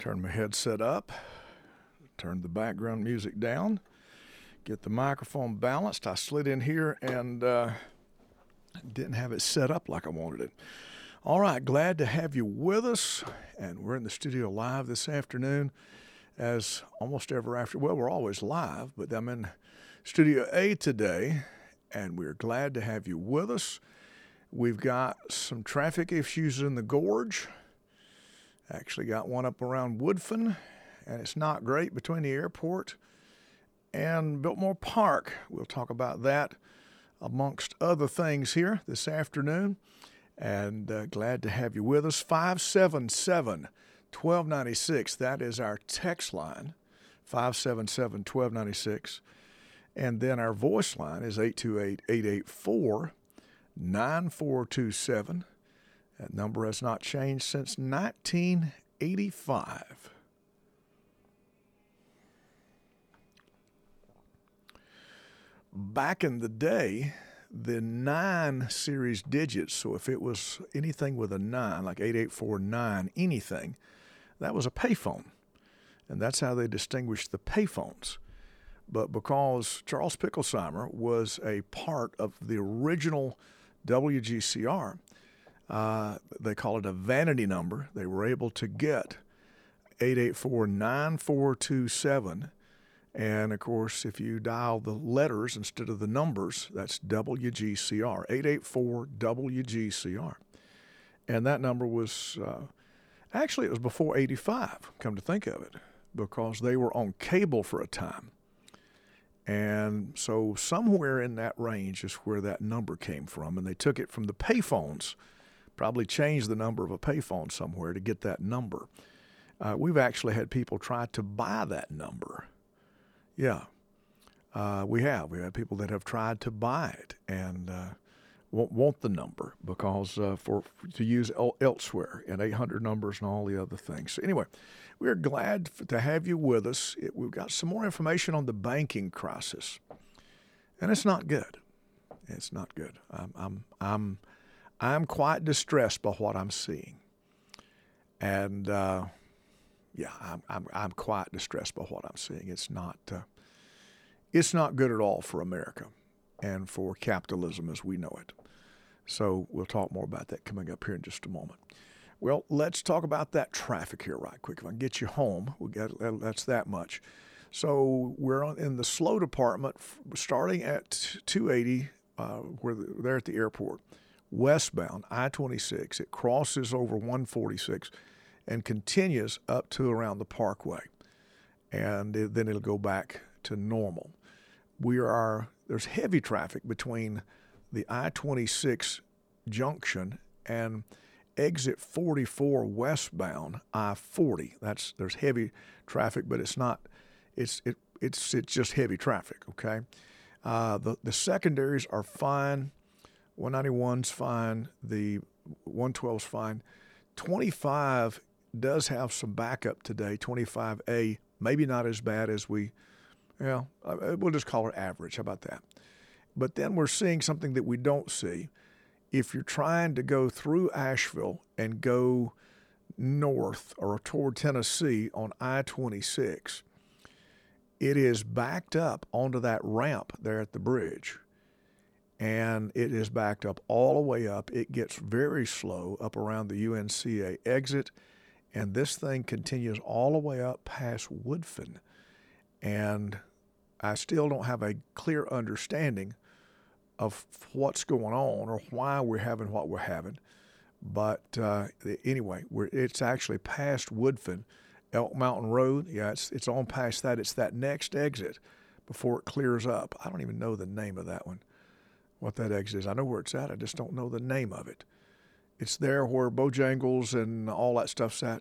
Turn my headset up, turn the background music down, get the microphone balanced. I slid in here and didn't have it set up like I wanted it. All right, glad to have you with us, and we're in the studio live this afternoon as almost ever after. Well, we're always live, but I'm in Studio A today, and we're glad to have you with us. We've got some traffic issues in the gorge. Actually got one up around Woodfin, and it's not great between the airport and Biltmore Park. We'll talk about that amongst other things here this afternoon, and glad to have you with us. 577-1296, that is our text line, 577-1296, and then our voice line is 828-884-9427. That number has not changed since 1985. Back in the day, the 9 series digits, so if it was anything with a 9, like 8849, anything, that was a payphone. And that's how they distinguished the payphones. But because Charles Picklesheimer was a part of the original WGCR, they call it a vanity number. They were able to get 884-9427. And, of course, if you dial the letters instead of the numbers, that's WGCR, 884-WGCR. And that number was, actually, it was before 85, come to think of it, because they were on cable for a time. And so somewhere in that range is where that number came from. And they took it from the payphones, probably changed the number of a payphone somewhere to get that number. We've actually had people try to buy that number. Yeah, we have. We had people that have tried to buy it and won't want the number because to use elsewhere and 800 numbers and all the other things. So anyway, we're glad to have you with us. We've got some more information on the banking crisis, and it's not good. It's not good. I'm quite distressed by what I'm seeing, and I'm quite distressed by what I'm seeing. It's not good at all for America and for capitalism as we know it. So we'll talk more about that coming up here in just a moment. Well, let's talk about that traffic here right quick. If I can get you home, that's that much. So we're in the slow department starting at 280, they're at the airport, westbound, I-26. It crosses over 146 and continues up to around the Parkway. And then it'll go back to normal. There's heavy traffic between the I-26 junction and exit 44 westbound I-40. There's heavy traffic, but it's not. It's just heavy traffic. Okay, the secondaries are fine. 191's fine. The 112's fine. 25 does have some backup today. 25A maybe not as bad as we'll just call it average. How about that? But then we're seeing something that we don't see. If you're trying to go through Asheville and go north or toward Tennessee on I-26, it is backed up onto that ramp there at the bridge. And it is backed up all the way up. It gets very slow up around the UNCA exit. And this thing continues all the way up past Woodfin. And I still don't have a clear understanding of what's going on or why we're having what we're having. But anyway, it's actually past Woodfin, Elk Mountain Road. Yeah, it's on past that. It's that next exit before it clears up. I don't even know the name of that one, what that exit is. I know where it's at. I just don't know the name of it. It's there where Bojangles and all that stuff's at.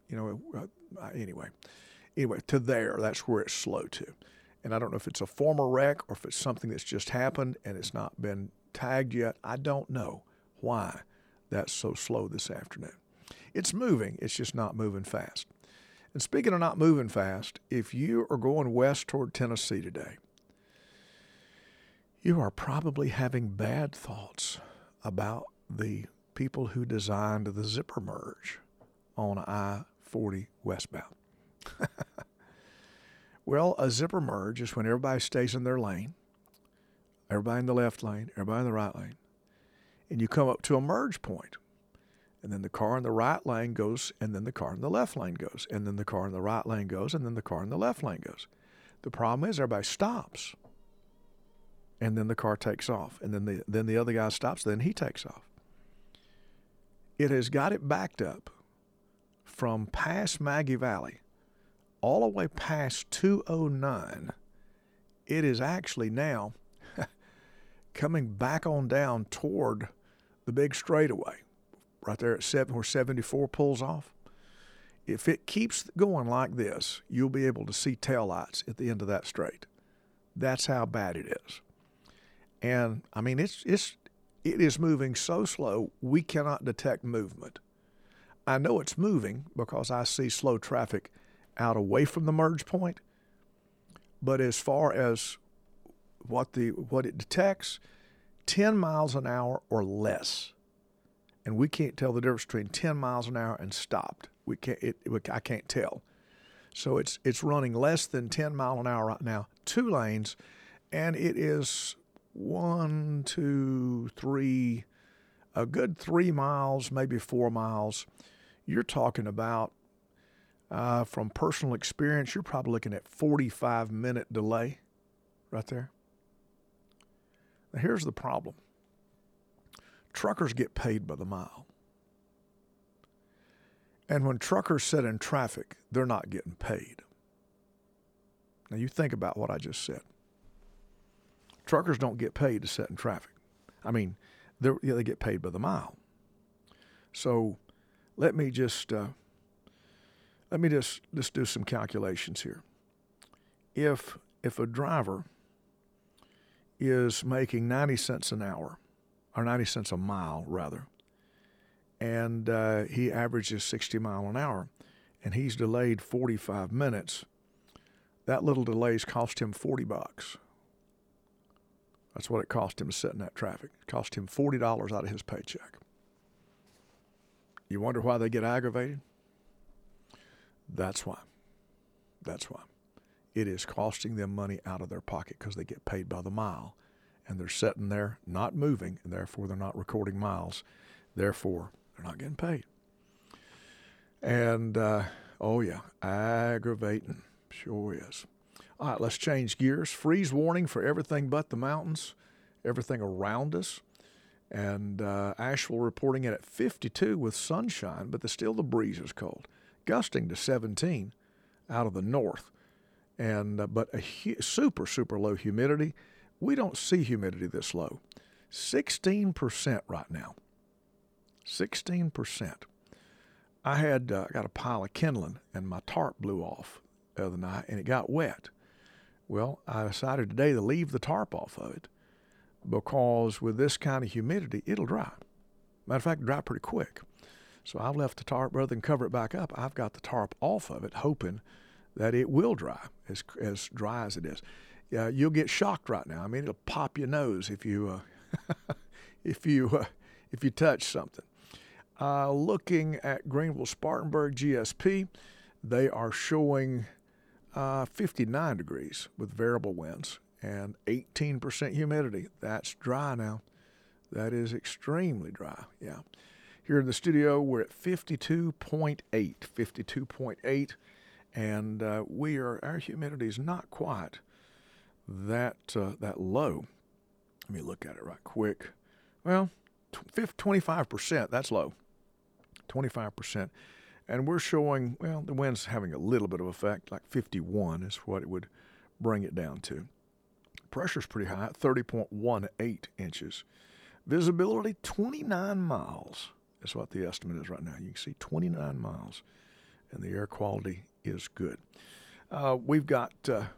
Anyway, to there, that's where it's slow to. And I don't know if it's a former wreck or if it's something that's just happened and it's not been tagged yet. I don't know why that's so slow this afternoon. It's moving. It's just not moving fast. And speaking of not moving fast, if you are going west toward Tennessee today, you are probably having bad thoughts about the people who designed the zipper merge on I-40. 40 westbound. Well, a zipper merge is when everybody stays in their lane, everybody in the left lane, everybody in the right lane, and you come up to a merge point, and then the car in the right lane goes, and then the car in the left lane goes, and then the car in the right lane goes, and then the car in the left lane goes. The problem is everybody stops, and then the car takes off, and then the other guy stops, then he takes off. It has got it backed up from past Maggie Valley all the way past 209. It is actually now coming back on down toward the big straightaway, right there at 7 where 74 pulls off. If it keeps going like this, you'll be able to see taillights at the end of that straight. That's how bad it is. And I mean, it is moving so slow we cannot detect movement. I know it's moving because I see slow traffic out away from the merge point, but as far as what it detects, 10 miles an hour or less, and we can't tell the difference between 10 miles an hour and stopped. I can't tell. So it's running less than 10 mile an hour right now, 2 lanes, and it is 1, 2, 3, a good 3 miles, maybe 4 miles. You're talking about, from personal experience, you're probably looking at 45-minute delay right there. Now, here's the problem. Truckers get paid by the mile. And when truckers sit in traffic, they're not getting paid. Now, you think about what I just said. Truckers don't get paid to sit in traffic. I mean, they get paid by the mile. So let me just do some calculations here. If a driver is making 90 cents an hour, or 90 cents a mile rather, and he averages 60 miles an hour, and he's delayed 45 minutes, that little delay's cost him $40. That's what it cost him to sit in that traffic. It cost him $40 out of his paycheck. You wonder why they get aggravated? That's why. That's why. It is costing them money out of their pocket because they get paid by the mile. And they're sitting there not moving, and therefore they're not recording miles. Therefore, they're not getting paid. And, oh yeah, aggravating. Sure is. All right, let's change gears. Freeze warning for everything but the mountains, everything around us. And Asheville reporting it at 52 with sunshine, but still the breeze is cold. Gusting to 17 out of the north. And but a super, super low humidity. We don't see humidity this low. 16% right now. 16%. I got a pile of kindling, and my tarp blew off the other night, and it got wet. Well, I decided today to leave the tarp off of it because with this kind of humidity, it'll dry. Matter of fact, dry pretty quick. So I've left the tarp, rather than cover it back up, I've got the tarp off of it, hoping that it will dry, as dry as it is. You'll get shocked right now. I mean, it'll pop your nose if you if you touch something. Looking at Greenville-Spartanburg GSP, they are showing 59 degrees with variable winds and 18% humidity. That's dry now. That is extremely dry. Yeah. Here in the studio, we're at 52.8, and our humidity is not quite that low. Let me look at it right quick. Well, 25%, that's low. 25%. And we're showing, well, the wind's having a little bit of effect, like 51 is what it would bring it down to. Pressure's pretty high, 30.18 inches. Visibility, 29 miles is what the estimate is right now. You can see 29 miles, and the air quality is good. We've got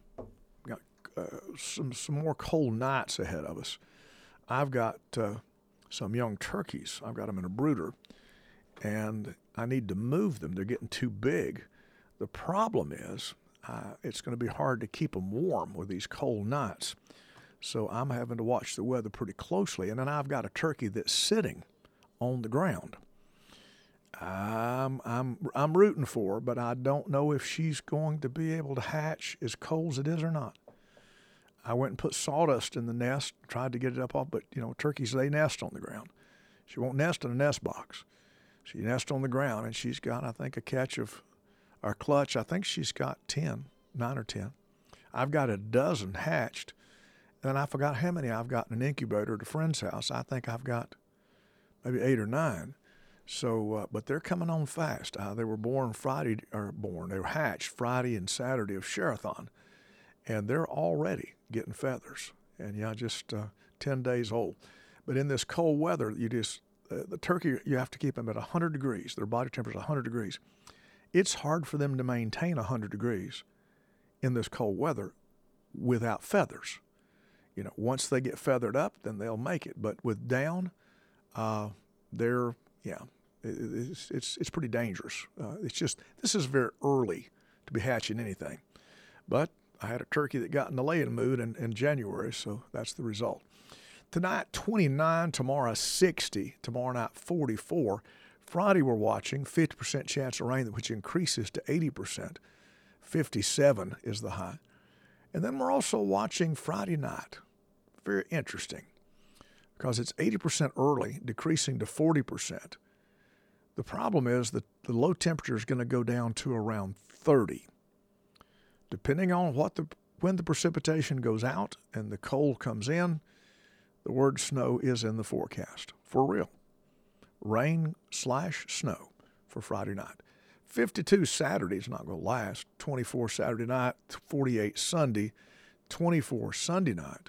some more cold nights ahead of us. I've got some young turkeys. I've got them in a brooder, and I need to move them. They're getting too big. The problem is it's going to be hard to keep them warm with these cold nights. So I'm having to watch the weather pretty closely. And then I've got a turkey that's sitting on the ground. I'm rooting for her, but I don't know if she's going to be able to hatch as cold as it is or not. I went and put sawdust in the nest, tried to get it up off, but turkeys, they nest on the ground. She won't nest in a nest box. She nests on the ground, and she's got, I think, a clutch. I think she's got 9 or 10. I've got a dozen hatched, and I forgot how many I've got in an incubator at a friend's house. I think I've got maybe 8 or 9. So, but they're coming on fast. They were they were hatched Friday and Saturday of Sherathon, and they're already getting feathers. And just 10 days old. But in this cold weather, the turkey, you have to keep them at 100 degrees. Their body temperature is 100 degrees. It's hard for them to maintain 100 degrees in this cold weather without feathers. Once they get feathered up, then they'll make it. But with down, it's pretty dangerous. This is very early to be hatching anything. But I had a turkey that got in the laying mood in January, so that's the result. Tonight, 29, tomorrow 60, tomorrow night 44. Friday we're watching, 50% chance of rain, which increases to 80%. 57 is the high. And then we're also watching Friday night. Very interesting, because it's 80% early, decreasing to 40%. The problem is that the low temperature is going to go down to around 30. Depending on when the precipitation goes out and the cold comes in, the word snow is in the forecast. For real. Rain/snow for Friday night. 52 Saturday is not going to last. 24 Saturday night, 48 Sunday, 24 Sunday night.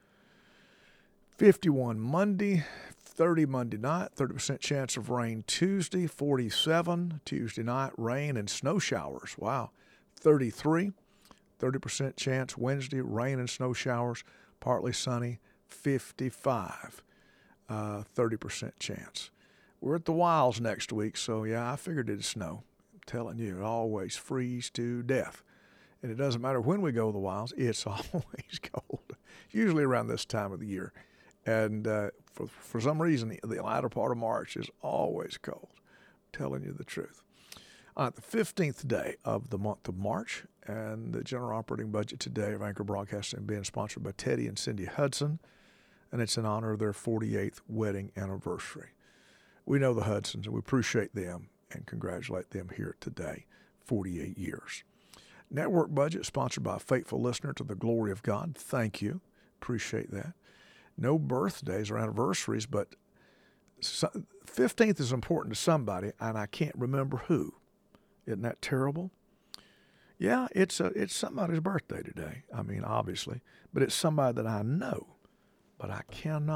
51 Monday, 30 Monday night, 30% chance of rain Tuesday, 47 Tuesday night, rain and snow showers. Wow. 33, 30% chance Wednesday, rain and snow showers, partly sunny. 55, 30% chance. We're at the Wilds next week, so I figured it'd snow. I'm telling you, it always freeze to death. And it doesn't matter when we go to the Wilds, it's always cold, usually around this time of the year. And for some reason, the latter part of March is always cold. I'm telling you the truth. The 15th day of the month of March, and the general operating budget today of Anchor Broadcasting being sponsored by Teddy and Cindy Hudson, and it's in honor of their 48th wedding anniversary. We know the Hudsons, and we appreciate them and congratulate them here today, 48 years. Network budget sponsored by a faithful listener to the glory of God. Thank you. Appreciate that. No birthdays or anniversaries, but 15th is important to somebody, and I can't remember who. Isn't that terrible? Yeah, it's somebody's birthday today. I mean, obviously, but it's somebody that I know, but I can't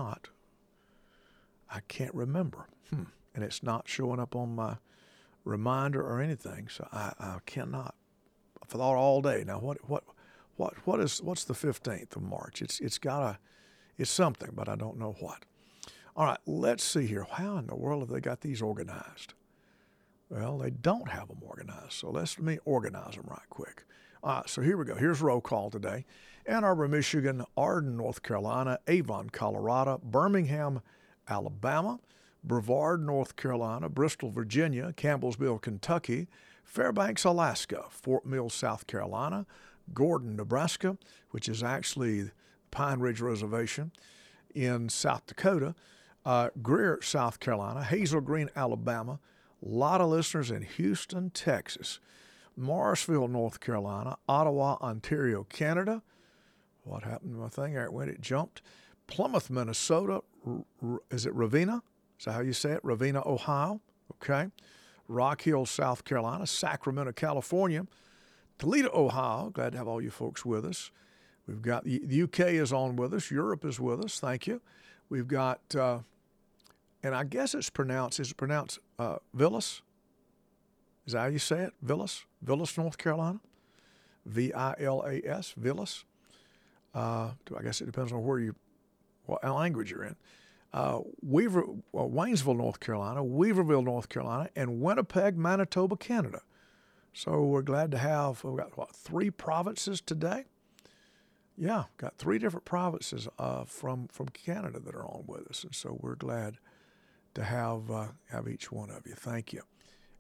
remember. And it's not showing up on my reminder or anything, so I cannot. I've thought all day. Now, what's the 15th of March? It's something, but I don't know what. All right, let's see here. How in the world have they got these organized? Well, they don't have them organized, so let me organize them right quick. All right, so here we go. Here's roll call today. Ann Arbor, Michigan, Arden, North Carolina, Avon, Colorado, Birmingham, Alabama, Brevard, North Carolina, Bristol, Virginia, Campbellsville, Kentucky, Fairbanks, Alaska, Fort Mill, South Carolina, Gordon, Nebraska, which is actually Pine Ridge Reservation in South Dakota, Greer, South Carolina, Hazel Green, Alabama, a lot of listeners in Houston, Texas, Morrisville, North Carolina, Ottawa, Ontario, Canada. What happened to my thing? It jumped. Plymouth, Minnesota. Is it Ravenna? Is that how you say it? Ravenna, Ohio. Okay. Rock Hill, South Carolina. Sacramento, California. Toledo, Ohio. Glad to have all you folks with us. We've got the UK is on with us. Europe is with us. Thank you. We've got, and I guess is it pronounced Villas? Is that how you say it? Villas? Villas, North Carolina? Villas? Villas? I guess it depends on what language you're in. Waynesville, North Carolina, Weaverville, North Carolina, and Winnipeg, Manitoba, Canada. So we're glad to have, we've got, 3 provinces today? Yeah, got 3 different provinces from Canada that are on with us, and so we're glad to have each one of you. Thank you.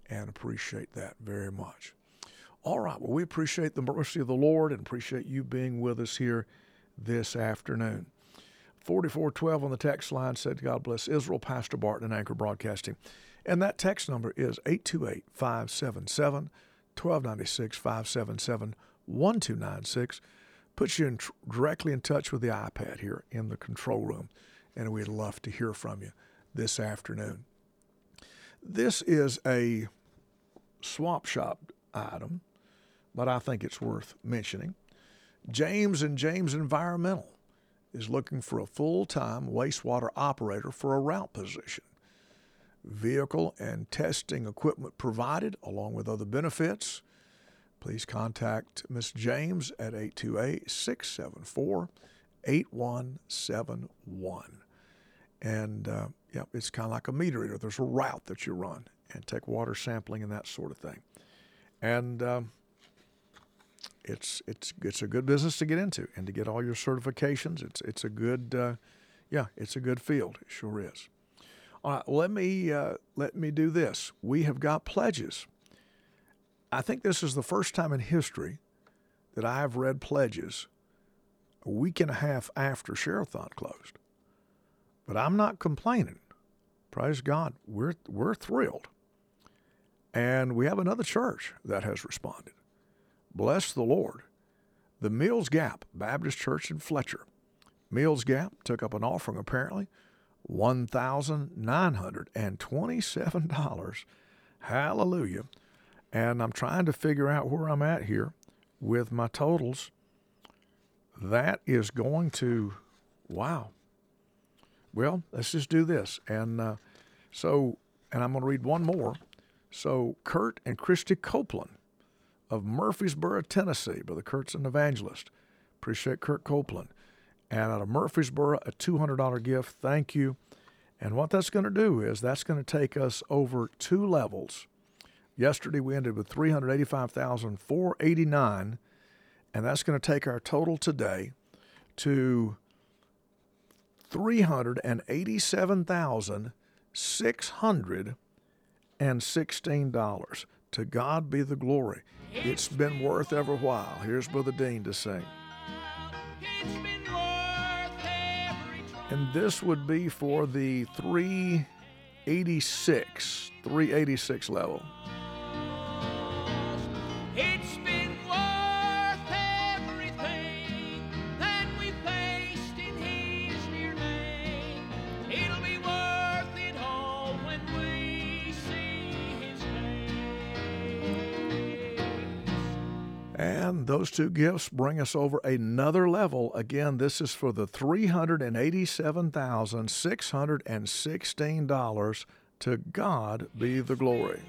and appreciate that very much. All right, well, we appreciate the mercy of the Lord and appreciate you being with us here this afternoon. 4412 on the text line said, God bless Israel, Pastor Barton and Anchor Broadcasting. And that text number is 828-577-1296, 577-1296. Puts you directly in touch with the iPad here in the control room, and we'd love to hear from you this afternoon. This is a swap shop item, but I think it's worth mentioning. James and James Environmental is looking for a full-time wastewater operator for a route position. Vehicle and testing equipment provided, along with other benefits. Please contact Ms. James at 828-674-8171. And, it's kind of like a meter reader. There's a route that you run and take water sampling and that sort of thing. And it's a good business to get into and to get all your certifications. It's a good it's a good field. It sure is. All right, let me do this. We have got pledges. I think this is the first time in history that I have read pledges a week and a half after Share-a-thon closed. But I'm not complaining. Praise God. We're thrilled. And we have another church that has responded. Bless the Lord. The Mills Gap Baptist Church in Fletcher. Mills Gap took up an offering, apparently, $1,927. Hallelujah. And I'm trying to figure out where I'm at here with my totals. That is going to, wow. Well, let's just do this. And I'm going to read one more. So Kurt and Christy Copeland of Murfreesboro, Tennessee. Brother Kurt's an evangelist. Appreciate Kurt Copeland. And out of Murfreesboro, a $200 gift. Thank you. And what that's going to do is that's going to take us over 2 levels. Yesterday we ended with $385,489, and that's going to take our total today to $387,616. To God be the glory. It's been worth every while. Here's Brother Dean to sing. And this would be for the 386 level. It's been worth everything that we faced in His dear name. It'll be worth it all when we see His face. And those 2 gifts bring us over another level. Again, this is for the $387,616. To God be the glory.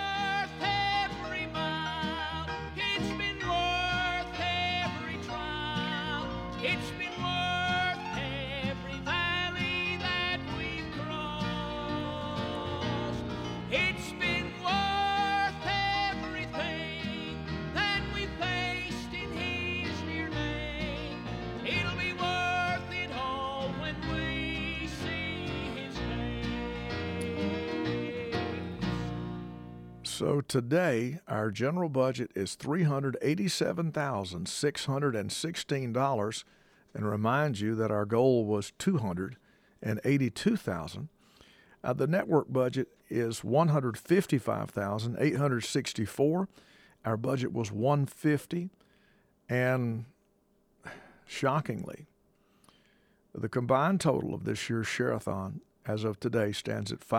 It's been worth every valley that we've crossed. It's been worth everything that we faced in His dear name. It'll be worth it all when we see His face. So today, our general budget is $387,616, and remind you that our goal was $282,000. The network budget is $155,864. Our budget was $150, and shockingly, the combined total of this year's Share-a-thon as of today stands at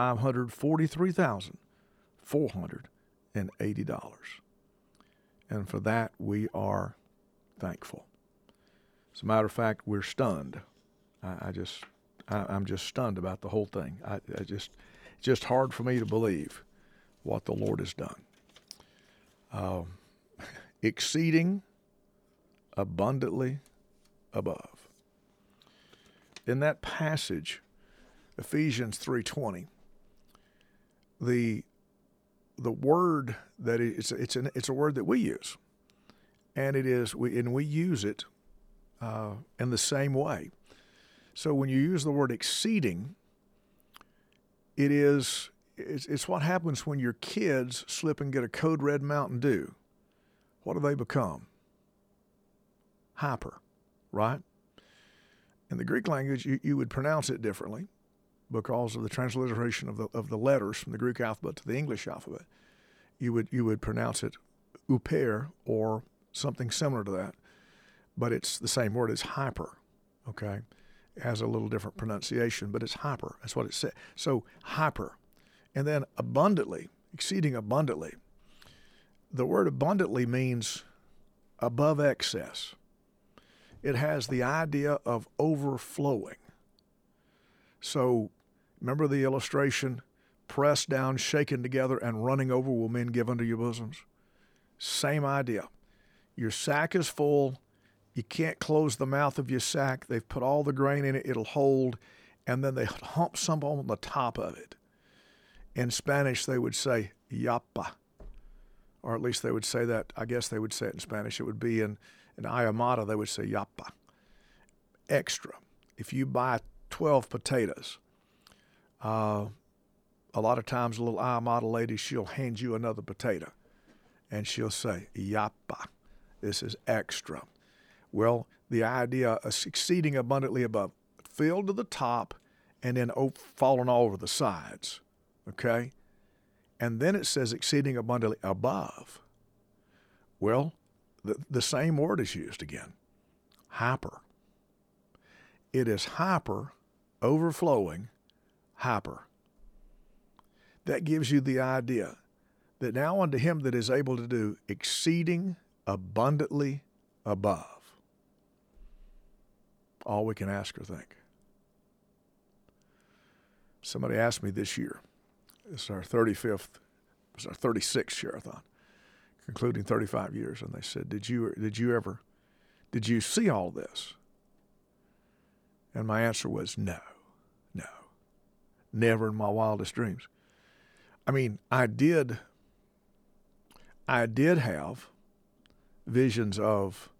$543,480. And for that, we are thankful. As a matter of fact, we're stunned. I'm just stunned about the whole thing. It's just hard for me to believe what the Lord has done. Exceeding abundantly above. In that passage, Ephesians 3:20, the word that it's a word that we use, and we use it in the same way. So when you use the word exceeding, it is it's what happens when your kids slip and get a Code Red Mountain Dew. What do they become? Hyper, right? In the Greek language, you would pronounce it differently because of the transliteration of the letters from the Greek alphabet to the English alphabet. You would pronounce it uper or something similar to that, but it's the same word. It's hyper, okay? It has a little different pronunciation, but it's hyper. That's what it said. So hyper. And then abundantly, exceeding abundantly. The word abundantly means above excess. It has the idea of overflowing. So remember the illustration, pressed down, shaken together, and running over will men give unto your bosoms? Same idea. Your sack is full. You can't close the mouth of your sack. They've put all the grain in it. It'll hold. And then they hump some on the top of it. In Spanish, they would say, yapa. Or at least they would say that. I guess they would say it in Spanish. It would be in Ayamata, they would say yapa. Extra. If you buy 12 potatoes, a lot of times a little Ayamata lady, she'll hand you another potato. And she'll say, yapa. This is extra. Well, the idea of exceeding abundantly above, filled to the top and then falling all over the sides, okay? And then it says exceeding abundantly above. Well, the same word is used again, hyper. It is hyper, overflowing, hyper. That gives you the idea that now unto him that is able to do exceeding abundantly above all we can ask or think. Somebody asked me this year, it's our 36th year, I thought, concluding 35 years, and they said, did you see all this? And my answer was no, never in my wildest dreams. I mean, I did have visions of,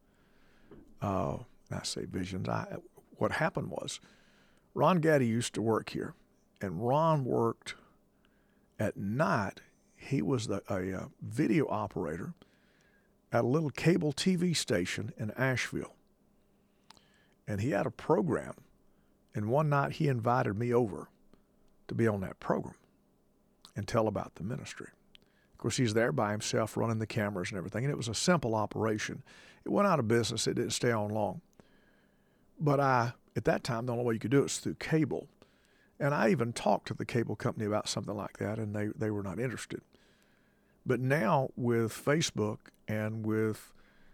I say visions, what happened was, Ron Gaddy used to work here, and Ron worked at night. He was a video operator at a little cable TV station in Asheville. And he had a program, and one night he invited me over to be on that program and tell about the ministry. Of course, he's there by himself running the cameras and everything, and it was a simple operation. It went out of business. It didn't stay on long. But at that time, the only way you could do it was through cable. And I even talked to the cable company about something like that, and they were not interested. But now with Facebook and with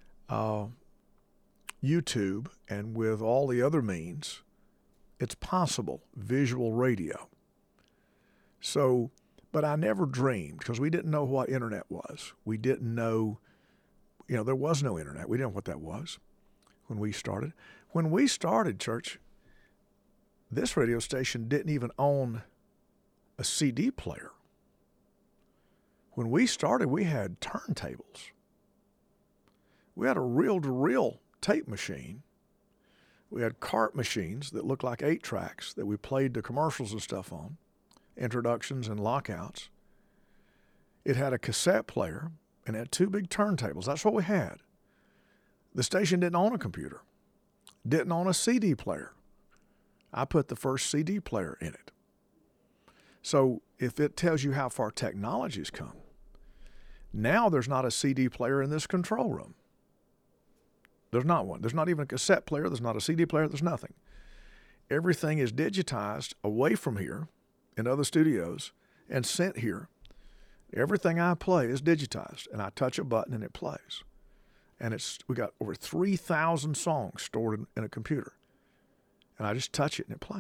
YouTube and with all the other means, it's possible, visual radio. So, but I never dreamed, because we didn't know what internet was. We didn't know, there was no internet. We didn't know what that was when we started. When we started, church, this radio station didn't even own a CD player. When we started, we had turntables. We had a reel-to-reel tape machine. We had cart machines that looked like 8-tracks that we played the commercials and stuff on, introductions and lockouts. It had a cassette player and it had 2 big turntables. That's what we had. The station didn't own a computer, didn't own a CD player. I put the first CD player in it. So if it tells you how far technology's come, now there's not a CD player in this control room. There's not one. There's not even a cassette player. There's not a CD player. There's nothing. Everything is digitized away from here in other studios and sent here. Everything I play is digitized, and I touch a button and it plays. And we got over 3,000 songs stored in a computer. And I just touch it and it plays.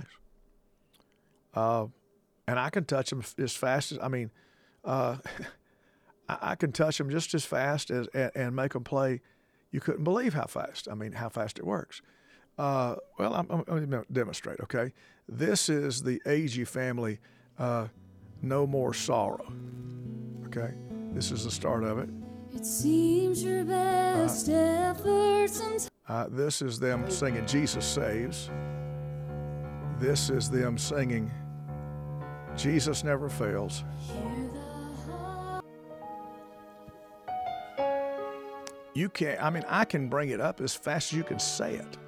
And I can touch them as fast as, I can touch them just as fast as and make them play. You couldn't believe how fast it works. Well, I'm going to demonstrate, okay? This is the Agee family, No More Sorrow, okay? This is the start of it. It seems your best efforts this is them singing Jesus Saves. This is them singing Jesus never fails. Hear the heart. You can't, I mean, I can bring it up as fast as you can say it.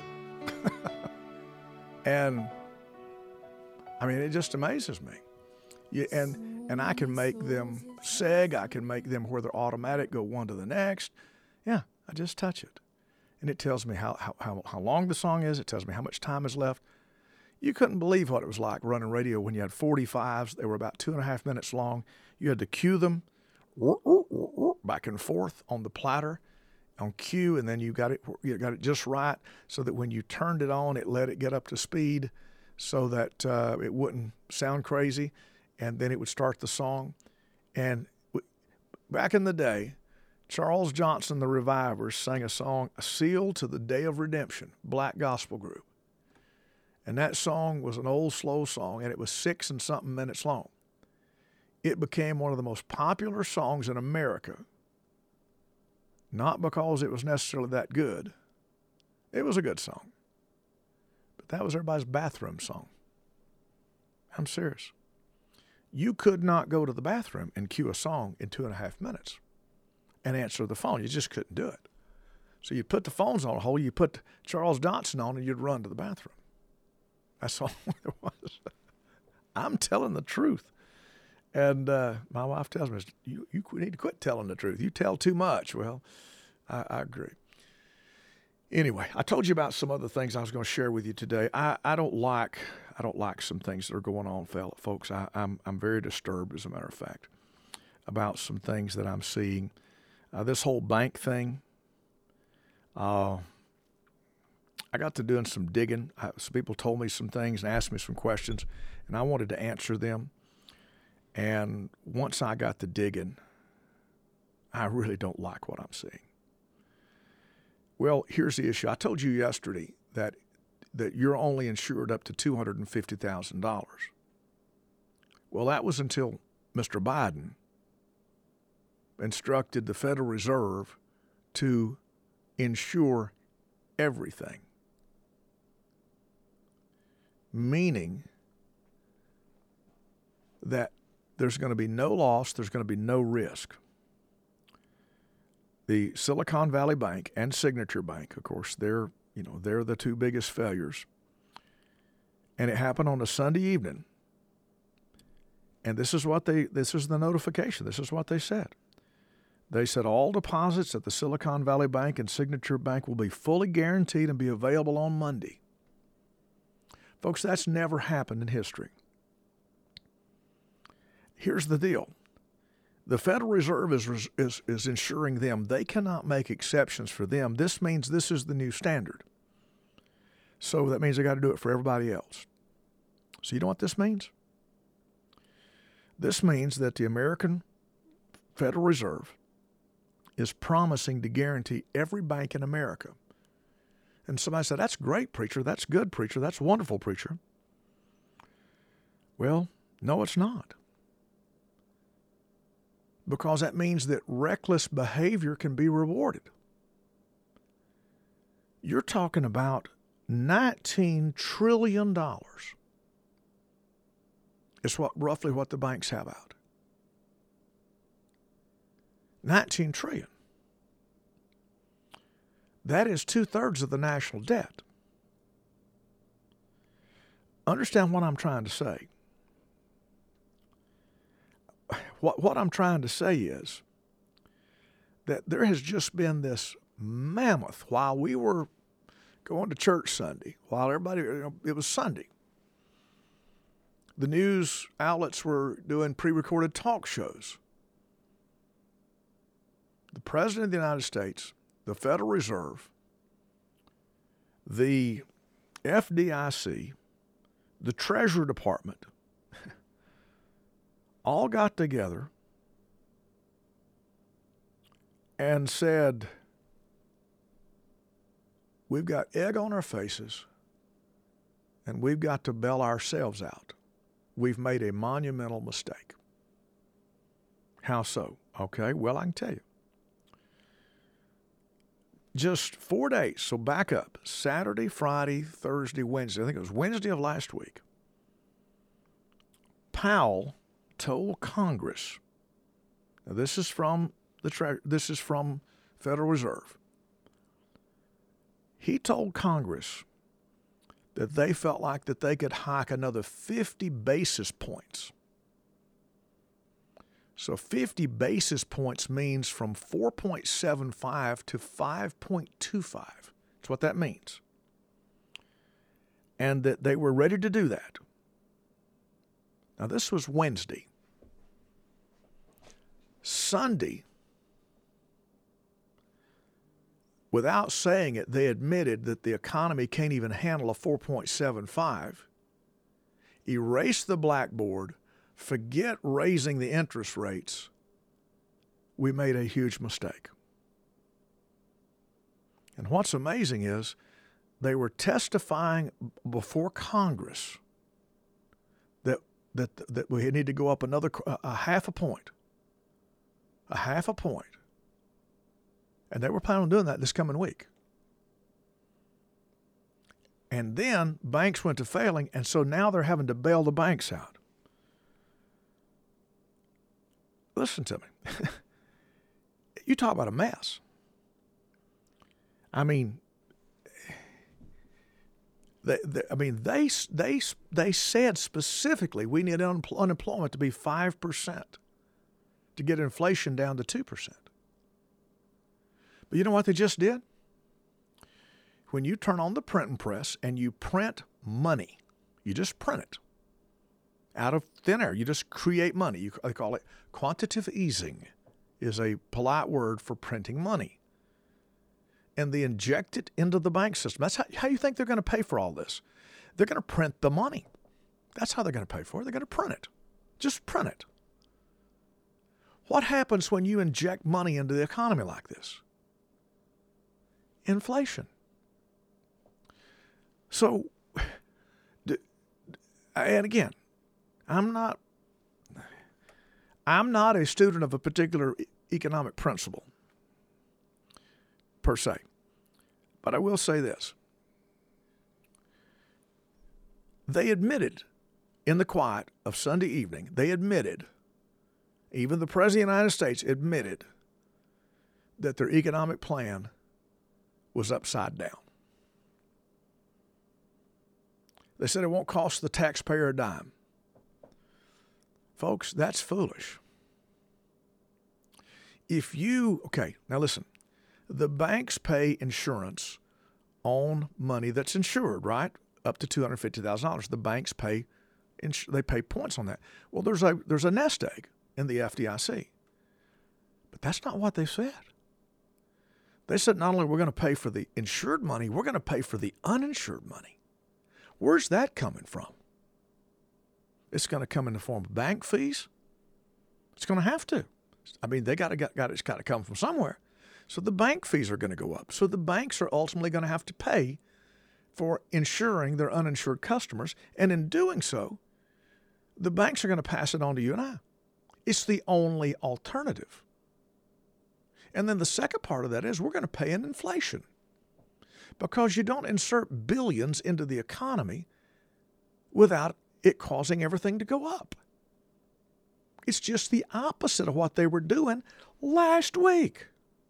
And, I mean, it just amazes me. And I can make them seg, I can make them where they're automatic, go one to the next. Yeah, I just touch it. And it tells me how long the song is. It tells me how much time is left. You couldn't believe what it was like running radio when you had 45s. They were about 2.5 minutes long. You had to cue them back and forth on the platter on cue, and then you got it just right so that when you turned it on, it let it get up to speed so that it wouldn't sound crazy, and then it would start the song. And back in the day, Charles Johnson, the Revivers, sang a song, "A Seal to the Day of Redemption," black gospel group. And that song was an old, slow song, and it was 6 and something minutes long. It became one of the most popular songs in America, not because it was necessarily that good. It was a good song. But that was everybody's bathroom song. I'm serious. You could not go to the bathroom and cue a song in 2.5 minutes and answer the phone. You just couldn't do it. So you'd put the phones on hold, you put Charles Johnson on, and you'd run to the bathroom. That's all it was. I'm telling the truth. And my wife tells me, you need to quit telling the truth. You tell too much. Well, I agree. Anyway, I told you about some other things I was going to share with you today. I don't like some things that are going on, folks. I'm very disturbed, as a matter of fact, about some things that I'm seeing. This whole bank thing. I got to doing some digging. Some people told me some things and asked me some questions, and I wanted to answer them. And once I got to digging, I really don't like what I'm seeing. Well, here's the issue. I told you yesterday that you're only insured up to $250,000. Well, that was until Mr. Biden instructed the Federal Reserve to insure everything. Meaning that there's going to be no loss, there's going to be no risk. The Silicon Valley Bank and Signature Bank, of course, they're the two biggest failures. And it happened on a Sunday evening. And this is the notification. This is what they said. They said all deposits at the Silicon Valley Bank and Signature Bank will be fully guaranteed and be available on Monday. Folks, that's never happened in history. Here's the deal. The Federal Reserve is ensuring them. They cannot make exceptions for them. This means this is the new standard. So that means they got to do it for everybody else. So you know what this means? This means that the American Federal Reserve is promising to guarantee every bank in America. And somebody said, "That's great, preacher. That's good, preacher. That's wonderful, preacher." Well, no, it's not. Because that means that reckless behavior can be rewarded. You're talking about $19 trillion. It's roughly what the banks have out. 19 trillion. That is 2/3 of the national debt. Understand what I'm trying to say. What I'm trying to say is that there has just been this mammoth, while we were going to church Sunday, while everybody, it was Sunday. The news outlets were doing pre-recorded talk shows. The President of the United States, the Federal Reserve, the FDIC, the Treasury Department, all got together and said, we've got egg on our faces and we've got to bail ourselves out. We've made a monumental mistake. How so? Okay, well, I can tell you. Just 4 days, so back up. Saturday, Friday, Thursday, Wednesday. I think it was Wednesday of last week. Powell told Congress, now this is from Federal Reserve. He told Congress that they felt like that they could hike another 50 basis points. So 50 basis points means from 4.75 to 5.25. That's what that means. And that they were ready to do that. Now, this was Wednesday. Sunday, without saying it, they admitted that the economy can't even handle a 4.75, erase the blackboard, forget raising the interest rates. We made a huge mistake. And what's amazing is they were testifying before Congress that we need to go up another a half a point. And they were planning on doing that this coming week. And then banks went to failing, and so now they're having to bail the banks out. Listen to me. You talk about a mess. I mean, they said specifically we need unemployment to be 5% to get inflation down to 2%. But you know what they just did? When you turn on the printing press and you print money, you just print it out of thin air. You just create money. They call it quantitative easing, is a polite word for printing money. And they inject it into the bank system. That's how you think they're going to pay for all this. They're going to print the money. That's how they're going to pay for it. They're going to print it. Just print it. What happens when you inject money into the economy like this? Inflation. So, and again, I'm not a student of a particular economic principle, per se. But I will say this. They admitted in the quiet of Sunday evening, even the President of the United States admitted that their economic plan was upside down. They said it won't cost the taxpayer a dime. Folks, that's foolish. Now listen. The banks pay insurance on money that's insured, right? Up to $250,000. The banks pay points on that. Well, there's a nest egg in the FDIC. But that's not what they said. They said not only we're going to pay for the insured money, we're going to pay for the uninsured money. Where's that coming from? It's going to come in the form of bank fees. It's going to have to. I mean, it's got to come from somewhere. So the bank fees are going to go up. So the banks are ultimately going to have to pay for insuring their uninsured customers. And in doing so, the banks are going to pass it on to you and I. It's the only alternative. And then the second part of that is we're going to pay in inflation. Because you don't insert billions into the economy without it causing everything to go up. It's just the opposite of what they were doing last week.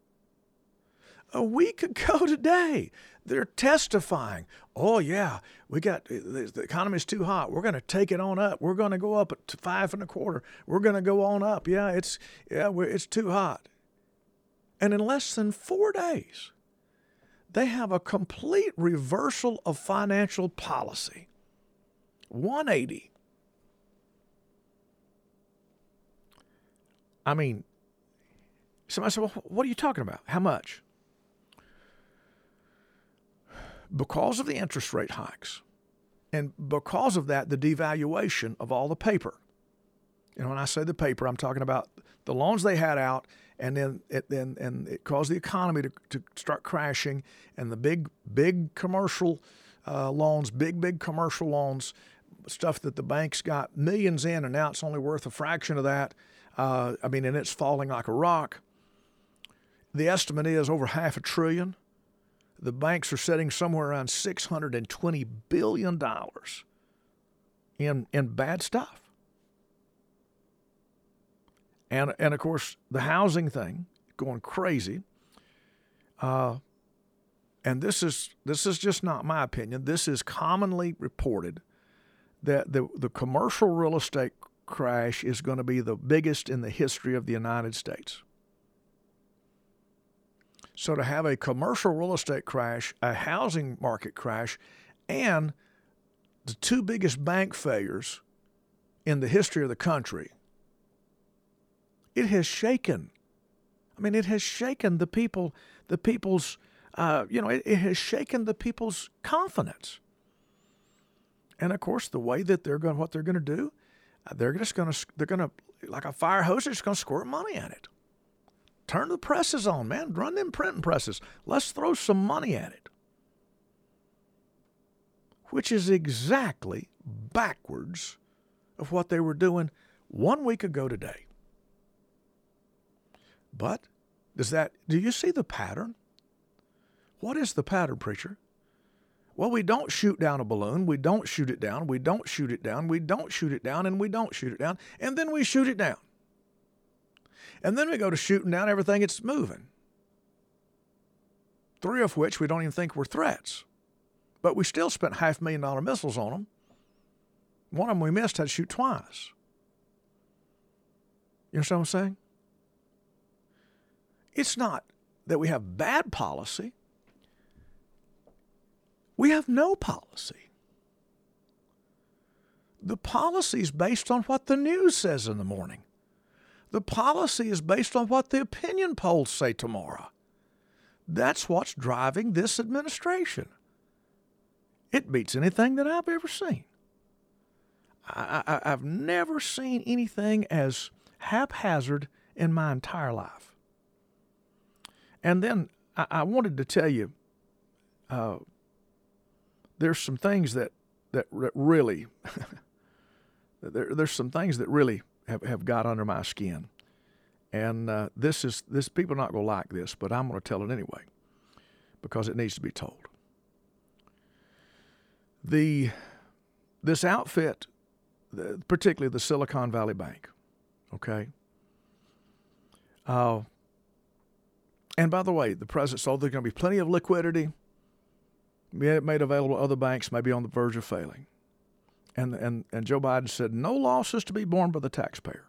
A week ago today, they're testifying, oh yeah, the economy's too hot. We're going to take it on up. We're going to go up to 5.25. We're going to go on up. It's too hot. And in less than 4 days, they have a complete reversal of financial policy. 180. I mean, somebody said, well, what are you talking about? How much? Because of the interest rate hikes, and because of that, the devaluation of all the paper. And when I say the paper, I'm talking about the loans they had out, and then it caused the economy to start crashing, and the big commercial loans, big commercial loans, stuff that the banks got millions in, and now it's only worth a fraction of that. And it's falling like a rock. The estimate is over $500 billion. The banks are sitting somewhere around $620 billion in bad stuff. And of course, the housing thing going crazy. And this is just not my opinion. This is commonly reported that the commercial real estate crash is going to be the biggest in the history of the United States. So to have a commercial real estate crash, a housing market crash, and the two biggest bank failures in the history of the country, it has shaken. I mean, it has shaken the people's, it has shaken the people's confidence. And of course, the way that what they're going to do, they're going to, like a fire hose, they're just going to squirt money at it. Turn the presses on, man. Run them printing presses. Let's throw some money at it. Which is exactly backwards of what they were doing 1 week ago today. But do you see the pattern? What is the pattern, preacher? Well, we don't shoot down a balloon. We don't shoot it down. We don't shoot it down. We don't shoot it down, and we don't shoot it down. And then we shoot it down. And then we go to shooting down everything that's moving. 3 of which we don't even think were threats. But we still spent $500,000 missiles on them. One of them we missed, had to shoot twice. You understand what I'm saying? It's not that we have bad policy. We have no policy. The policy is based on what the news says in the morning. The policy is based on what the opinion polls say tomorrow. That's what's driving this administration. It beats anything that I've ever seen. I've never seen anything as haphazard in my entire life. And then I wanted to tell you, there's some things that really, there's some things that really have got under my skin. And this people are not going to like this, but I'm going to tell it anyway because it needs to be told. This outfit, particularly the Silicon Valley Bank, okay? And by the way, the president said there's going to be plenty of liquidity made available to other banks, maybe on the verge of failing. And Joe Biden said, no losses to be borne by the taxpayer.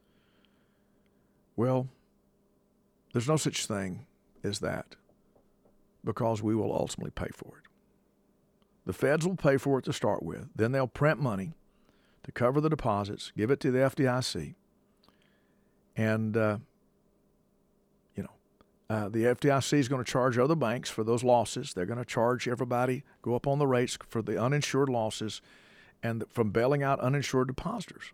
Well, there's no such thing as that because we will ultimately pay for it. The feds will pay for it to start with. Then they'll print money to cover the deposits, give it to the FDIC. And, the FDIC is going to charge other banks for those losses. They're going to charge everybody, go up on the rates for the uninsured losses and from bailing out uninsured depositors.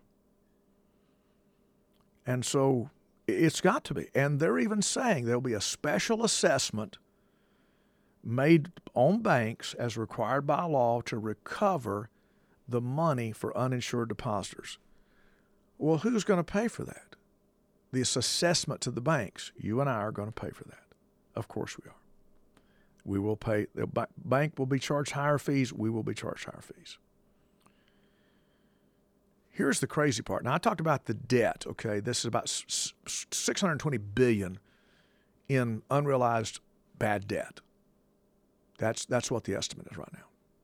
And so it's got to be. And they're even saying there'll be a special assessment made on banks as required by law to recover the money for uninsured depositors. Well, who's going to pay for that? This assessment to the banks. You and I are going to pay for that. Of course we are. We will pay. The bank will be charged higher fees. We will be charged higher fees. Here's the crazy part. Now, I talked about the debt, okay? This is about $620 billion in unrealized bad debt. That's what the estimate is right now.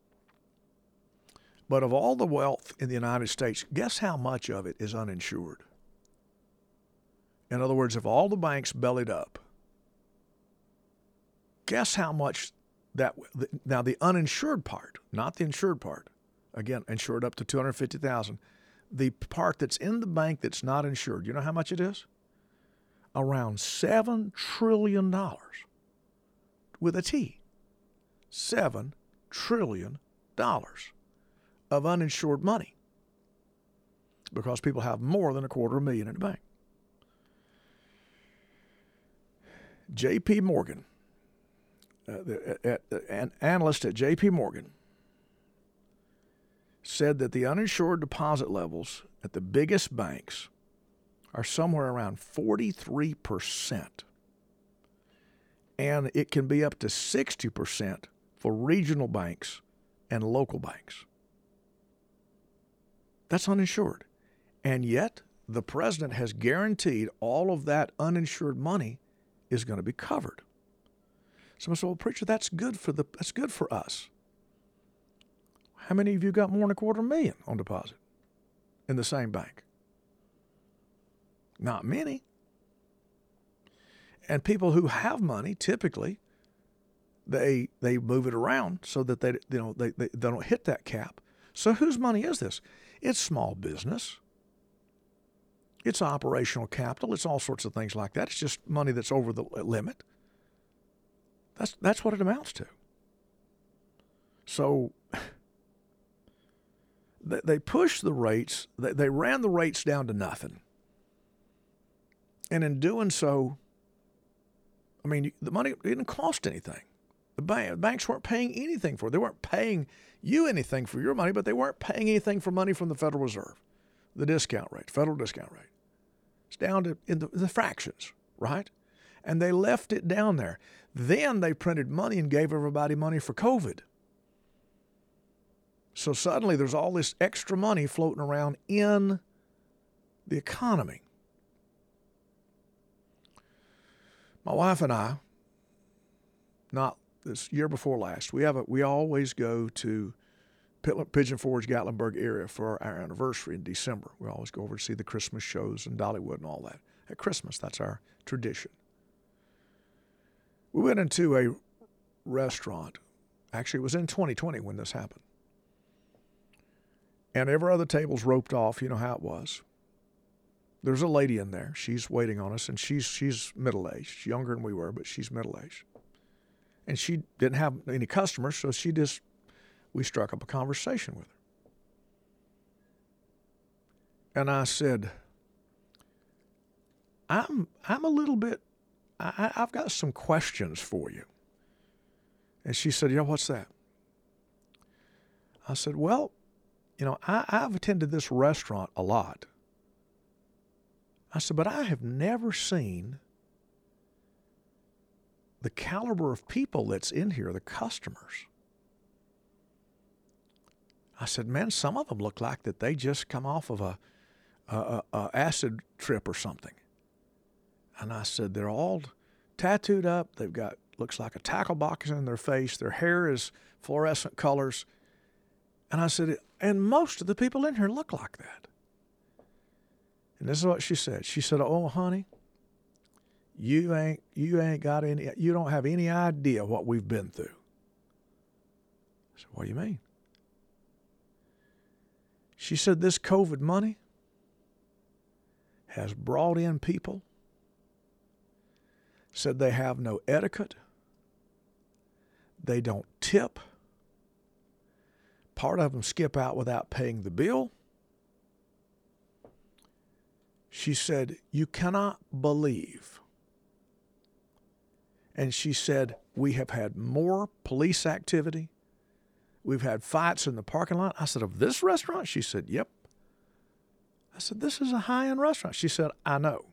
But of all the wealth in the United States, guess how much of it is uninsured? In other words, if all the banks bellied up, guess how much now the uninsured part, not the insured part, again, insured up to $250,000, the part that's in the bank that's not insured, you know how much it is? Around $7 trillion with a T. $7 trillion of uninsured money because people have more than $250,000 in the bank. J.P. Morgan, an analyst at J.P. Morgan, said that the uninsured deposit levels at the biggest banks are somewhere around 43%. And it can be up to 60% for regional banks and local banks. That's uninsured. And yet, the president has guaranteed all of that uninsured money is going to be covered. Someone said, well, preacher, that's good for us. How many of you got more than $250,000 on deposit in the same bank? Not many. And people who have money, typically, they move it around so that they don't hit that cap. So whose money is this? It's small business. It's operational capital. It's all sorts of things like that. It's just money that's over the limit. That's what it amounts to. So they pushed the rates. They ran the rates down to nothing. And in doing so, I mean, the money didn't cost anything. The banks weren't paying anything for it. They weren't paying you anything for your money, but they weren't paying anything for money from the Federal Reserve, the discount rate, federal discount rate. It's down to in the fractions, right? And they left it down there. Then they printed money and gave everybody money for COVID. So suddenly there's all this extra money floating around in the economy. My wife and I, not this year before last, we always go to Pigeon Forge, Gatlinburg area for our anniversary in December. We always go over to see the Christmas shows in Dollywood and all that. At Christmas, that's our tradition. We went into a restaurant. Actually, it was in 2020 when this happened. And every other table's roped off. You know how it was. There's a lady in there. She's waiting on us, and she's middle-aged. Younger than we were, but she's middle-aged. And she didn't have any customers, so we struck up a conversation with her. And I said, I'm a little bit, I've got some questions for you. And she said, what's that? I said, well, I've attended this restaurant a lot. I said, but I have never seen the caliber of people that's in here, the customers. I said, man, some of them look like that they just come off of a acid trip or something. And I said, they're all tattooed up. They've got, looks like a tackle box in their face. Their hair is fluorescent colors. And I said, and most of the people in here look like that. And this is what she said. She said, oh, honey, you don't have any idea what we've been through. I said, what do you mean? She said, this COVID money has brought in people, said they have no etiquette, they don't tip, part of them skip out without paying the bill. She said, you cannot believe. And she said, we have had more police activity. We've had fights in the parking lot. I said, of this restaurant? She said, yep. I said, this is a high-end restaurant. She said, I know.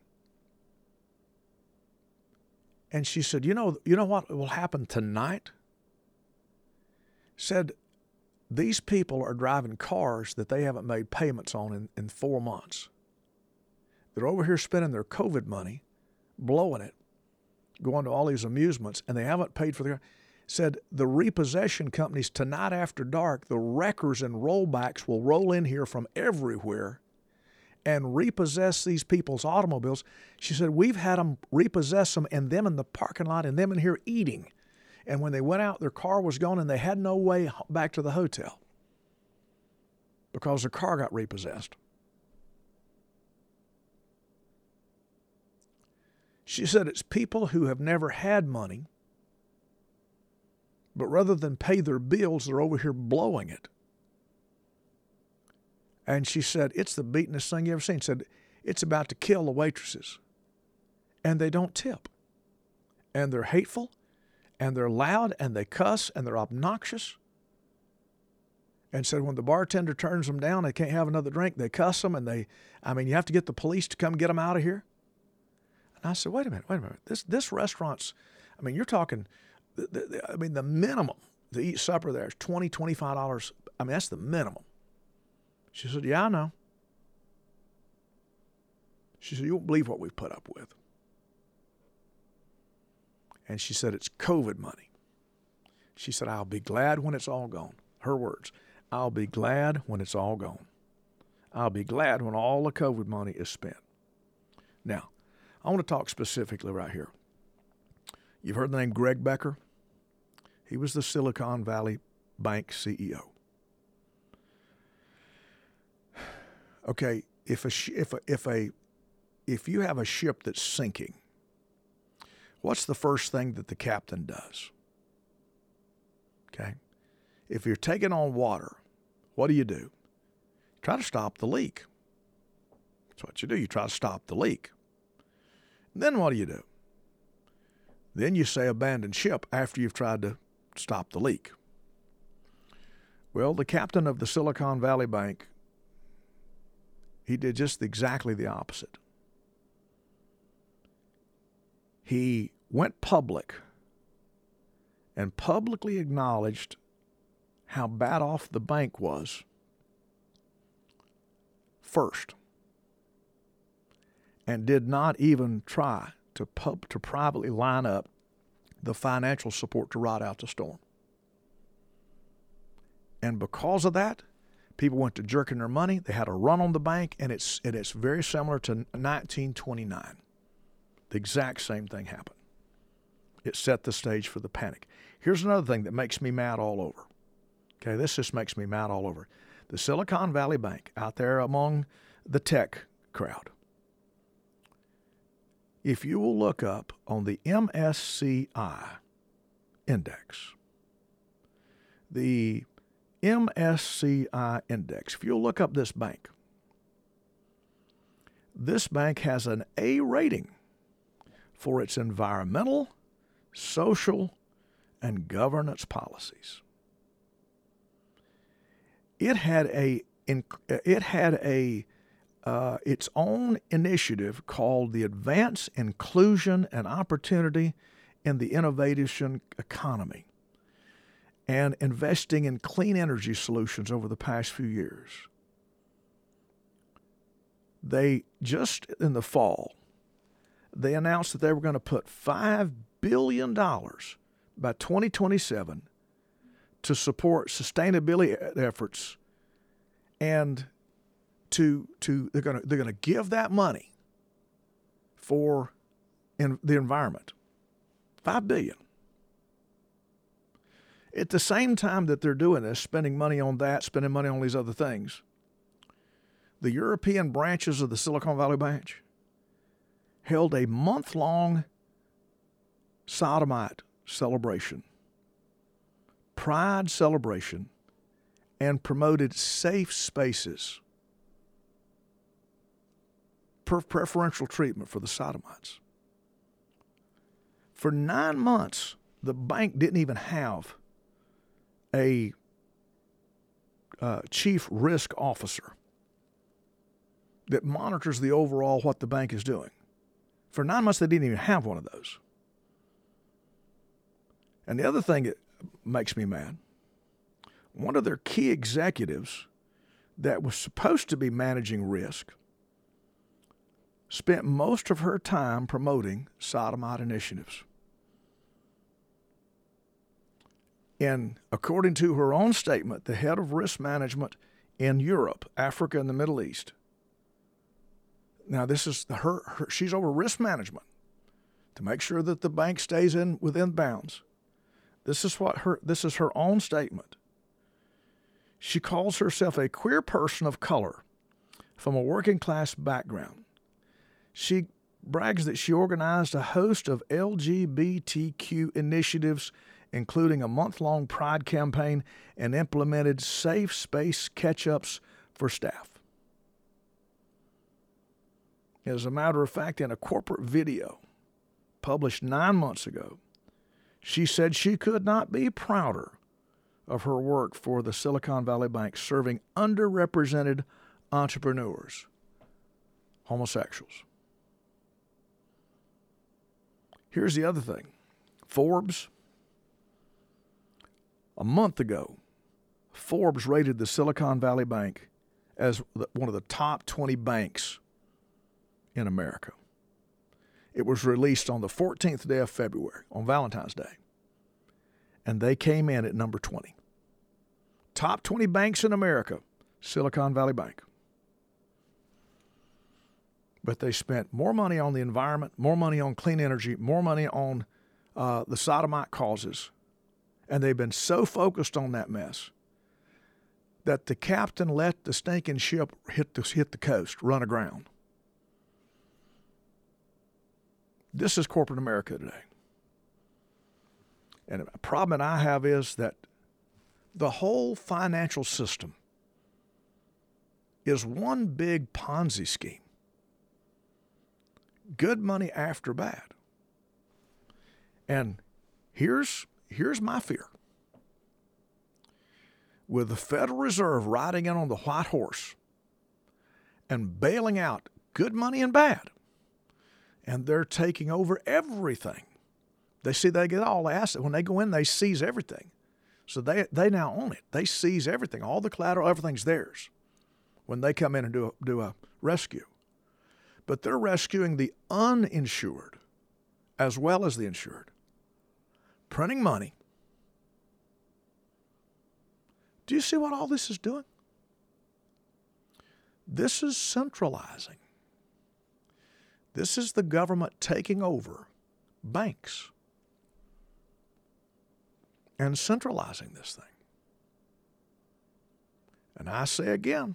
And she said, you know what will happen tonight? Said, these people are driving cars that they haven't made payments on in 4 months. They're over here spending their COVID money, blowing it, going to all these amusements, and they haven't paid for their... Said the repossession companies tonight after dark, the wreckers and rollbacks will roll in here from everywhere and repossess these people's automobiles. She said, we've had them repossess them and them in the parking lot and them in here eating. And when they went out, their car was gone and they had no way back to the hotel because their car got repossessed. She said it's people who have never had money, but rather than pay their bills, they're over here blowing it. And she said, it's the beatenest thing you ever seen. Said, it's about to kill the waitresses. And they don't tip. And they're hateful, and they're loud, and they cuss, and they're obnoxious. And said when the bartender turns them down, they can't have another drink, they cuss them, and you have to get the police to come get them out of here. And I said, wait a minute. This restaurant's, you're talking... the minimum to eat supper there is $20, $25. That's the minimum. She said, yeah, I know. She said, you won't believe what we've put up with. And she said, it's COVID money. She said, I'll be glad when it's all gone. Her words, I'll be glad when it's all gone. I'll be glad when all the COVID money is spent. Now, I want to talk specifically right here. You've heard the name Greg Becker? He was the Silicon Valley Bank CEO. Okay, if you have a ship that's sinking, what's the first thing that the captain does? Okay, if you're taking on water, what do? Try to stop the leak. That's what you do. You try to stop the leak. Then what do? Then you say abandon ship after you've tried to stop the leak. Well, the captain of the Silicon Valley Bank, he did just exactly the opposite. He went public and publicly acknowledged how bad off the bank was first, and did not even try to privately line up the financial support to ride out the storm. And because of that, people went to jerking their money. They had a run on the bank, and it's very similar to 1929. The exact same thing happened. It set the stage for the panic. Here's another thing that makes me mad all over. Okay, this just makes me mad all over. The Silicon Valley Bank out there among the tech crowd. If you will look up on the MSCI index, if you'll look up this bank has an A rating for its environmental, social, and governance policies. It had its own initiative called the Advance Inclusion and Opportunity in the Innovation Economy, and investing in clean energy solutions over the past few years. They just in the fall, they announced that they were going to put $5 billion by 2027 to support sustainability efforts, and they're going to give that money for the environment. $5 billion. At the same time that they're doing this, spending money on that, spending money on these other things, the European branches of the Silicon Valley Bank held a month-long sodomite celebration, pride celebration, and promoted safe spaces, preferential treatment for the sodomites. For 9 months, the bank didn't even have a chief risk officer that monitors the overall what the bank is doing. For 9 months, they didn't even have one of those. And the other thing that makes me mad, one of their key executives that was supposed to be managing risk spent most of her time promoting sodomite initiatives. And according to her own statement, the head of risk management in Europe, Africa, and the Middle East. Now, this is she's over risk management to make sure that the bank stays within bounds. This is her own statement. She calls herself a queer person of color from a working class background. She brags that she organized a host of LGBTQ initiatives, including a month-long pride campaign, and implemented safe space catch-ups for staff. As a matter of fact, in a corporate video published 9 months ago, she said she could not be prouder of her work for the Silicon Valley Bank serving underrepresented entrepreneurs, homosexuals. Here's the other thing. Forbes, a month ago, Forbes rated the Silicon Valley Bank as one of the top 20 banks in America. It was released on the 14th day of February, on Valentine's Day. And they came in at number 20. Top 20 banks in America, Silicon Valley Bank. But they spent more money on the environment, more money on clean energy, more money on the sodomite causes. And they've been so focused on that mess that the captain let the stinking ship hit the coast, run aground. This is corporate America today. And a problem that I have is that the whole financial system is one big Ponzi scheme. Good money after bad. And here's my fear. With the Federal Reserve riding in on the white horse and bailing out good money and bad, and they're taking over everything. They see they get all the assets. When they go in, they seize everything. So they now own it. They seize everything. All the collateral, everything's theirs when they come in and do a rescue. But they're rescuing the uninsured as well as the insured. Printing money. Do you see what all this is doing? This is centralizing. This is the government taking over banks and centralizing this thing. And I say again,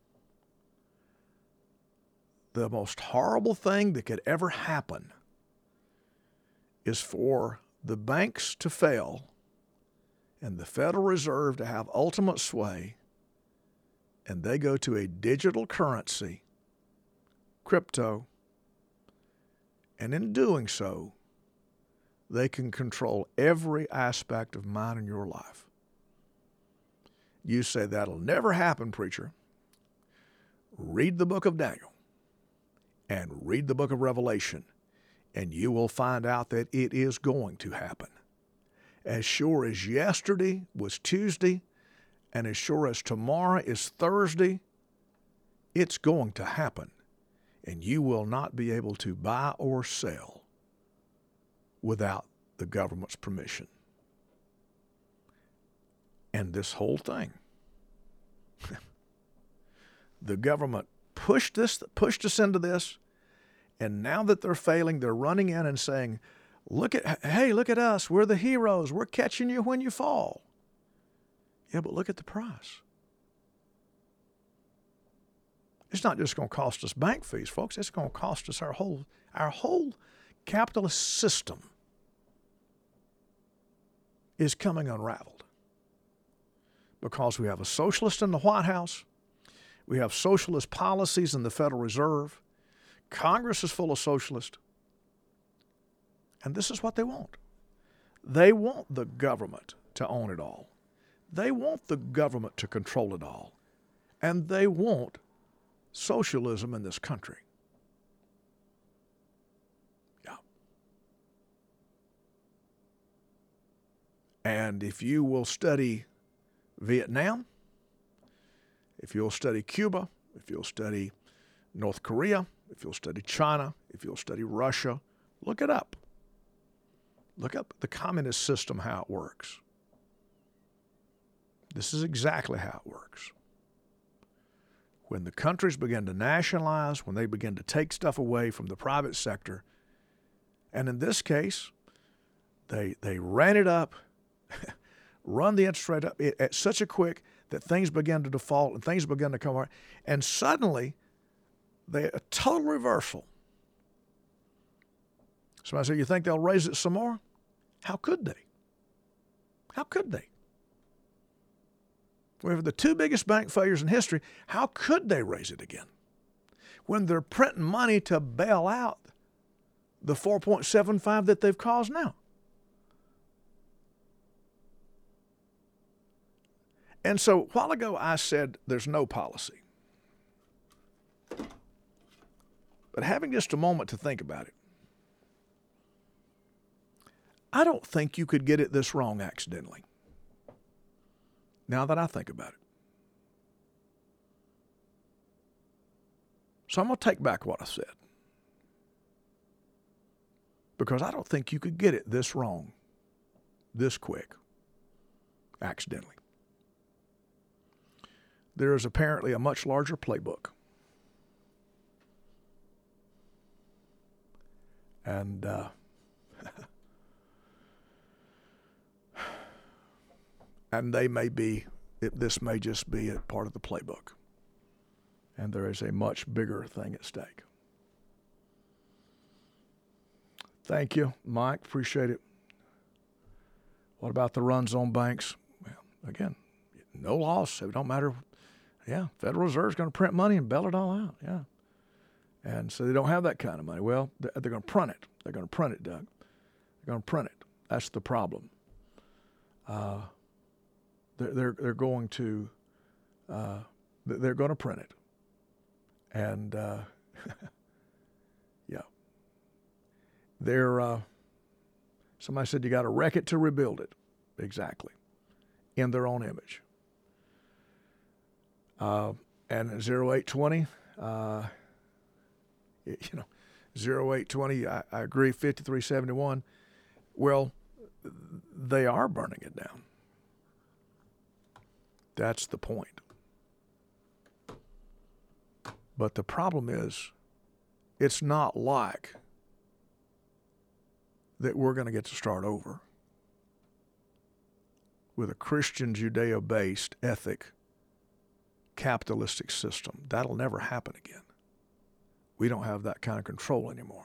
the most horrible thing that could ever happen is for the banks to fail and the Federal Reserve to have ultimate sway, and they go to a digital currency, crypto, and in doing so, they can control every aspect of mine and your life. You say, that'll never happen, preacher. Read the book of Daniel and read the book of Revelation, and you will find out that it is going to happen. As sure as yesterday was Tuesday, and as sure as tomorrow is Thursday, it's going to happen. And you will not be able to buy or sell without the government's permission. And this whole thing, the government pushed us into this, and now that they're failing, they're running in and saying, look at us, we're the heroes, we're catching you when you fall. Yeah, but look at the price. It's not just going to cost us bank fees, folks. It's going to cost us our whole capitalist system is coming unraveled. Because we have a socialist in the White House. We have socialist policies in the Federal Reserve. Congress is full of socialists. And this is what they want. They want the government to own it all. They want the government to control it all. And they want socialism in this country. Yeah. And if you will study Vietnam, if you'll study Cuba, if you'll study North Korea, if you'll study China, if you'll study Russia, look it up. Look up the communist system, how it works. This is exactly how it works. When the countries begin to nationalize, when they begin to take stuff away from the private sector, and in this case, they ran it up, run the interest rate up at such a quick that things began to default and things began to come out, and suddenly, a total reversal. Somebody said, you think they'll raise it some more? How could they? How could they? We have the two biggest bank failures in history. How could they raise it again? When they're printing money to bail out the 4.75 that they've caused now. And so a while ago I said there's no policy. But having just a moment to think about it, I don't think you could get it this wrong accidentally. Now that I think about it. So I'm going to take back what I said. because I don't think you could get it this wrong, this quick, accidentally. There is apparently a much larger playbook. And and this may just be a part of the playbook. And there is a much bigger thing at stake. Thank you, Mike. Appreciate it. What about the runs on banks? Well, again, no loss. It don't matter. Yeah, Federal Reserve's going to print money and bail it all out. Yeah. And so they don't have that kind of money. Well, they're going to print it. They're going to print it, Doug. They're going to print it. That's the problem. They're going to print it. And yeah. Somebody said you got to wreck it to rebuild it. Exactly. In their own image. And 0820, 0820, I agree, 5371. Well, they are burning it down. That's the point. But the problem is, it's not like that we're going to get to start over with a Christian Judeo-based ethic capitalistic system. That'll never happen again. We don't have that kind of control anymore.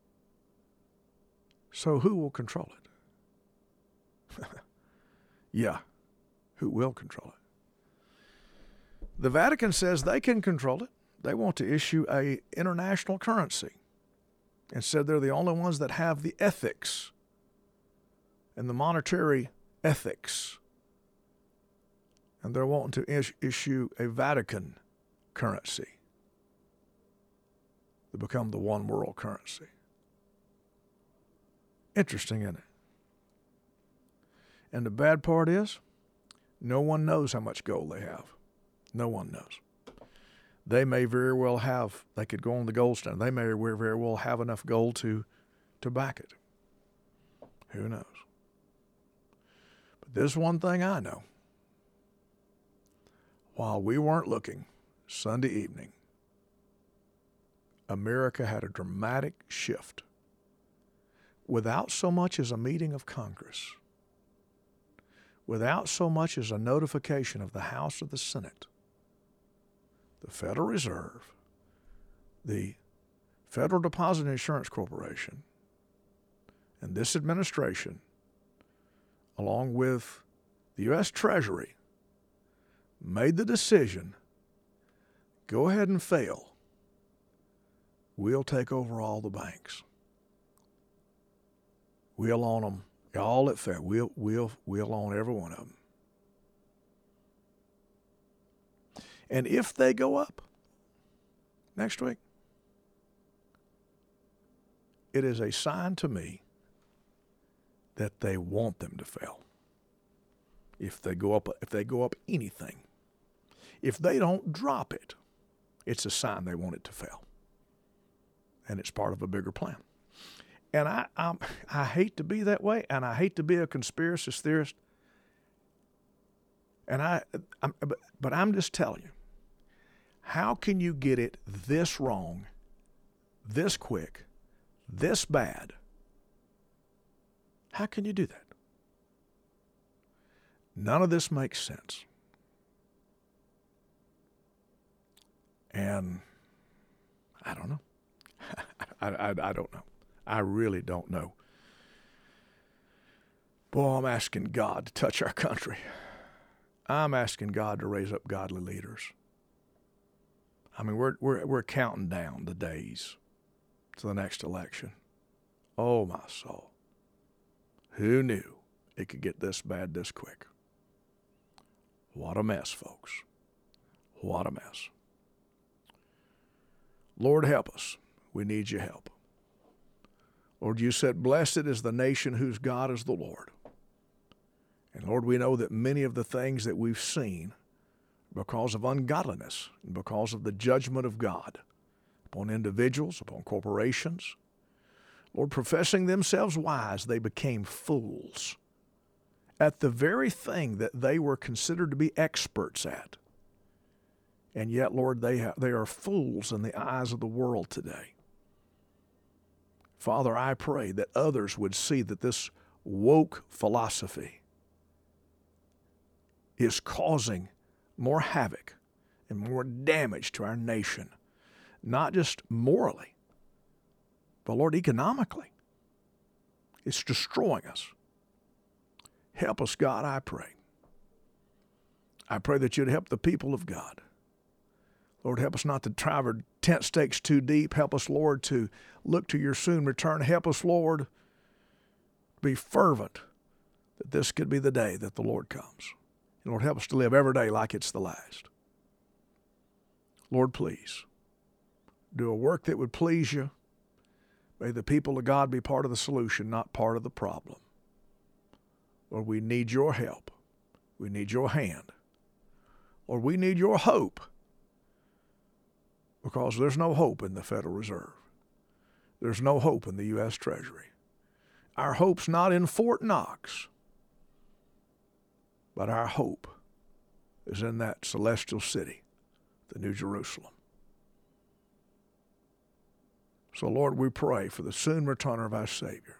So who will control it? Yeah, who will control it? The Vatican says they can control it. They want to issue an international currency and said they're the only ones that have the ethics and the monetary ethics. And they're wanting to issue a Vatican currency to become the one world currency. Interesting, isn't it? And the bad part is, no one knows how much gold they have. No one knows. They may very well have, they could go on the gold standard. They may very well have enough gold to back it. Who knows? But there's one thing I know. While we weren't looking, Sunday evening, America had a dramatic shift without so much as a meeting of Congress, without so much as a notification of the House or the Senate. The Federal Reserve, the Federal Deposit Insurance Corporation, and this administration, along with the U.S. Treasury, made the decision, go ahead and fail. We'll take over all the banks. We'll own them all that fail. We'll own every one of them. And if they go up next week, it is a sign to me that they want them to fail. If they go up anything, if they don't drop it, it's a sign they want it to fail. And it's part of a bigger plan. And I hate to be that way, and I hate to be a conspiracy theorist. And but I'm just telling you, how can you get it this wrong, this quick, this bad? How can you do that? None of this makes sense. And I don't know. I don't know. I really don't know. Boy, I'm asking God to touch our country. I'm asking God to raise up godly leaders. I mean, we're counting down the days to the next election. Oh, my soul. Who knew it could get this bad this quick? What a mess, folks. What a mess. Lord, help us. We need your help. Lord, you said, blessed is the nation whose God is the Lord. And Lord, we know that many of the things that we've seen because of ungodliness and because of the judgment of God upon individuals, upon corporations, Lord, professing themselves wise, they became fools at the very thing that they were considered to be experts at. And yet, Lord, they are fools in the eyes of the world today. Father, I pray that others would see that this woke philosophy is causing more havoc and more damage to our nation, not just morally, but, Lord, economically. It's destroying us. Help us, God, I pray. I pray that you'd help the people of God. Lord, help us not to travel tent stakes too deep. Help us, Lord, to look to your soon return. Help us, Lord, be fervent that this could be the day that the Lord comes. And Lord, help us to live every day like it's the last. Lord, please, do a work that would please you. May the people of God be part of the solution, not part of the problem. Lord, we need your help. We need your hand. Lord, we need your hope, because there's no hope in the Federal Reserve. There's no hope in the U.S. Treasury. Our hope's not in Fort Knox, but our hope is in that celestial city, the New Jerusalem. So, Lord, we pray for the soon return of our Savior.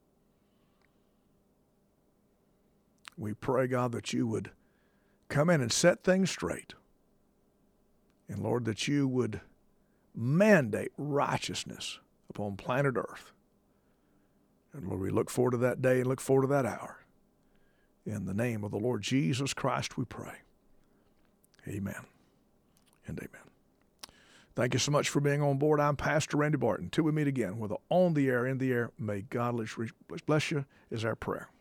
We pray, God, that you would come in and set things straight. And, Lord, that you would mandate righteousness upon planet Earth. And, Lord, we look forward to that day and look forward to that hour. In the name of the Lord Jesus Christ, we pray. Amen and amen. Thank you so much for being on board. I'm Pastor Randy Barton. Till we meet again with On the Air, in the Air, may God bless you is our prayer.